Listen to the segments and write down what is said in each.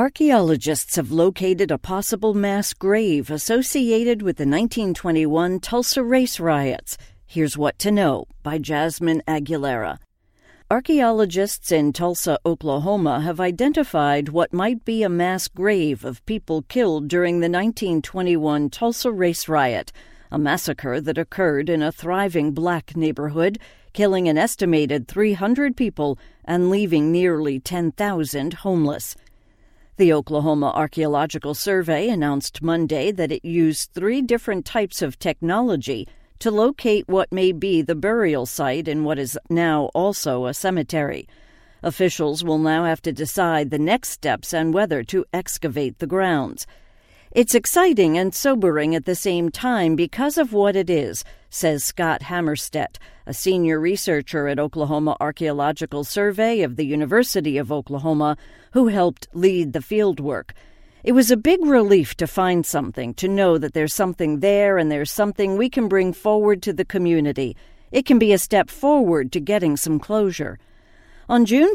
Archaeologists have located a possible mass grave associated with the 1921 Tulsa race riots. Here's What to Know by Jasmine Aguilera. Archaeologists in Tulsa, Oklahoma have identified what might be a mass grave of people killed during the 1921 Tulsa race riot, a massacre that occurred in a thriving black neighborhood, killing an estimated 300 people and leaving nearly 10,000 homeless. The Oklahoma Archaeological Survey announced Monday that it used 3 different types of technology to locate what may be the burial site in what is now also a cemetery. Officials will now have to decide the next steps and whether to excavate the grounds. It's exciting and sobering at the same time because of what it is, says Scott Hammerstedt, a senior researcher at Oklahoma Archaeological Survey of the University of Oklahoma, who helped lead the fieldwork. It was a big relief to find something, to know that there's something there and there's something we can bring forward to the community. It can be a step forward to getting some closure. On June 1,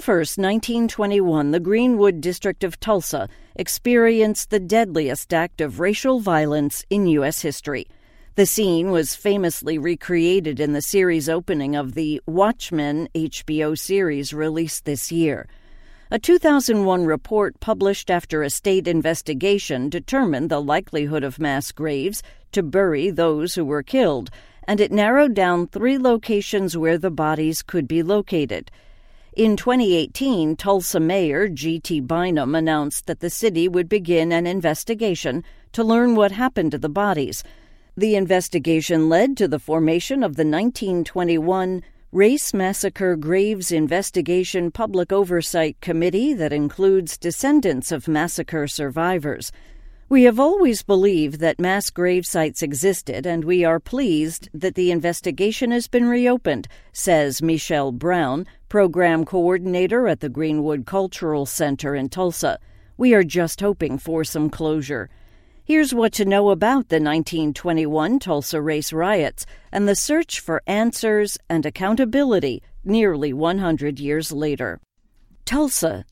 1921, the Greenwood district of Tulsa experienced the deadliest act of racial violence in U.S. history. The scene was famously recreated in the series opening of the Watchmen HBO series released this year. A 2001 report published after a state investigation determined the likelihood of mass graves to bury those who were killed, and it narrowed down 3 locations where the bodies could be located. In 2018, Tulsa Mayor G.T. Bynum announced that the city would begin an investigation to learn what happened to the bodies. The investigation led to the formation of the 1921 Race Massacre Graves Investigation Public Oversight Committee that includes descendants of massacre survivors. We have always believed that mass grave sites existed, and we are pleased that the investigation has been reopened, says Michelle Brown, program coordinator at the Greenwood Cultural Center in Tulsa. We are just hoping for some closure. Here's what to know about the 1921 Tulsa race riots and the search for answers and accountability nearly 100 years later. Tulsa,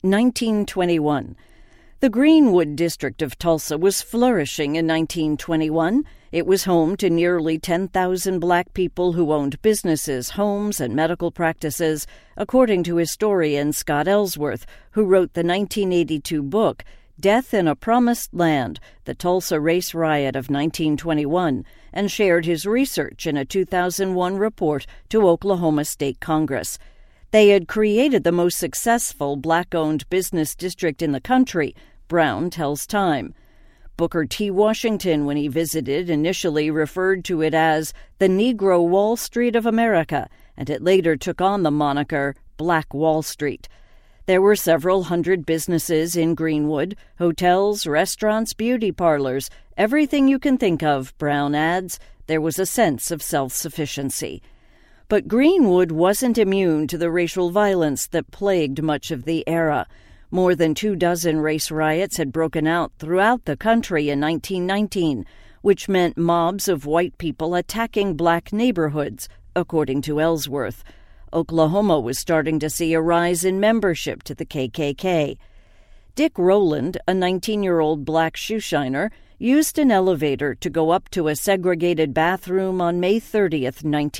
1921. The Greenwood district of Tulsa was flourishing in 1921. It was home to nearly 10,000 black people who owned businesses, homes, and medical practices, according to historian Scott Ellsworth, who wrote the 1982 book, Death in a Promised Land, The Tulsa Race Riot of 1921, and shared his research in a 2001 report to Oklahoma State Congress. They had created the most successful black-owned business district in the country, Brown tells Time. Booker T. Washington, when he visited, initially referred to it as the Negro Wall Street of America, and it later took on the moniker Black Wall Street. There were several hundred businesses in Greenwood, hotels, restaurants, beauty parlors, everything you can think of, Brown adds. There was a sense of self-sufficiency. But Greenwood wasn't immune to the racial violence that plagued much of the era. More than 24 race riots had broken out throughout the country in 1919, which meant mobs of white people attacking black neighborhoods, according to Ellsworth. Oklahoma was starting to see a rise in membership to the KKK. Dick Rowland, a 19-year-old black shoeshiner, used an elevator to go up to a segregated bathroom on May 30th,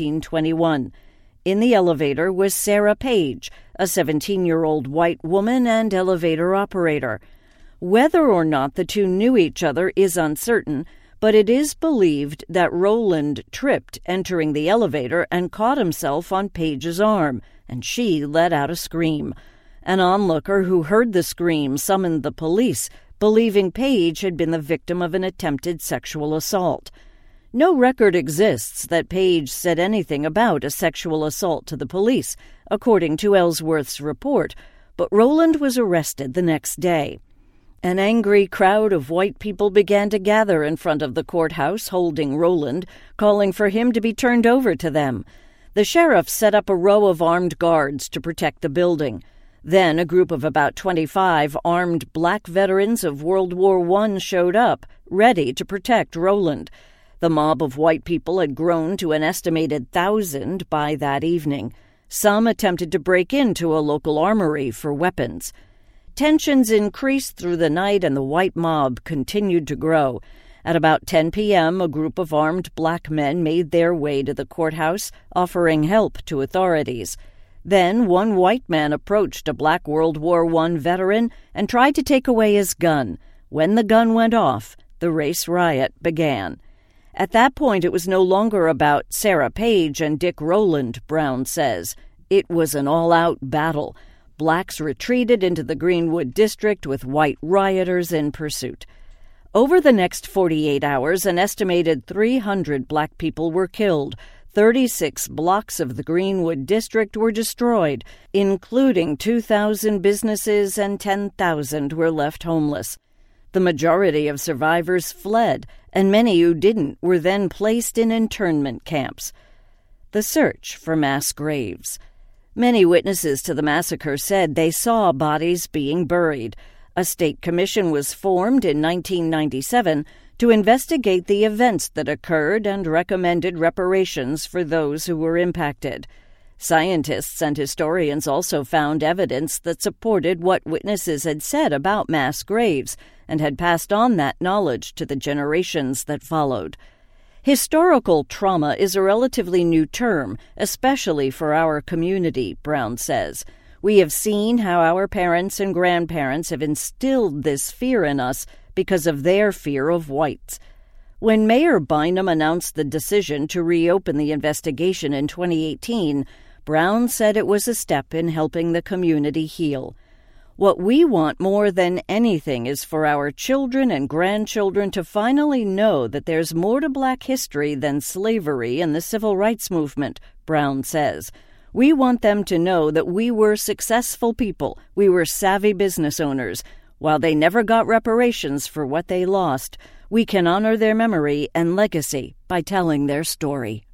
1921. In the elevator was Sarah Page, a 17-year-old white woman and elevator operator. Whether or not the two knew each other is uncertain, but it is believed that Rowland tripped entering the elevator and caught himself on Page's arm, and she let out a scream. An onlooker who heard the scream summoned the police, believing Page had been the victim of an attempted sexual assault. No record exists that Page said anything about a sexual assault to the police, according to Ellsworth's report, but Rowland was arrested the next day. An angry crowd of white people began to gather in front of the courthouse holding Rowland, calling for him to be turned over to them. The sheriff set up a row of armed guards to protect the building. Then a group of about 25 armed black veterans of World War I showed up, ready to protect Rowland. The mob of white people had grown to an estimated 1,000 by that evening. Some attempted to break into a local armory for weapons. Tensions increased through the night and the white mob continued to grow. At about 10 p.m., a group of armed black men made their way to the courthouse, offering help to authorities. Then one white man approached a black World War I veteran and tried to take away his gun. When the gun went off, the race riot began. At that point, it was no longer about Sarah Page and Dick Rowland, Brown says. It was an all-out battle. Blacks retreated into the Greenwood district with white rioters in pursuit. Over the next 48 hours, an estimated 300 black people were killed. 36 blocks of the Greenwood district were destroyed, including 2,000 businesses, and 10,000 were left homeless. The majority of survivors fled, and many who didn't were then placed in internment camps. The search for mass graves. Many witnesses to the massacre said they saw bodies being buried. A state commission was formed in 1997 to investigate the events that occurred and recommended reparations for those who were impacted. Scientists and historians also found evidence that supported what witnesses had said about mass graves and had passed on that knowledge to the generations that followed. Historical trauma is a relatively new term, especially for our community, Brown says. We have seen how our parents and grandparents have instilled this fear in us because of their fear of whites. When Mayor Bynum announced the decision to reopen the investigation in 2018, Brown said it was a step in helping the community heal. What we want more than anything is for our children and grandchildren to finally know that there's more to black history than slavery and the civil rights movement, Brown says. We want them to know that we were successful people, we were savvy business owners. While they never got reparations for what they lost, we can honor their memory and legacy by telling their story.